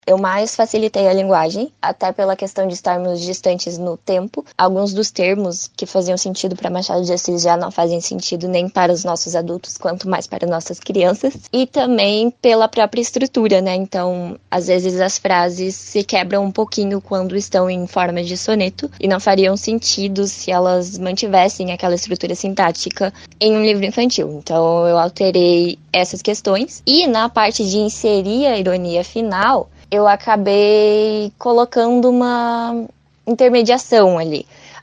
Eu mais facilitei a linguagem, até pela questão de estarmos distantes no tempo. Alguns dos termos que faziam sentido para Machado de Assis já não fazem sentido nem para os nossos adultos, quanto mais para nossas crianças. E também pela própria estrutura, né? Então, às vezes as frases se quebram um pouquinho quando estão em forma de soneto e não fariam sentido se elas mantivessem aquela estrutura sintática em um livro infantil. Então, eu alterei essas questões. E na parte de inserir a ironia final, eu acabei colocando uma intermediação ali.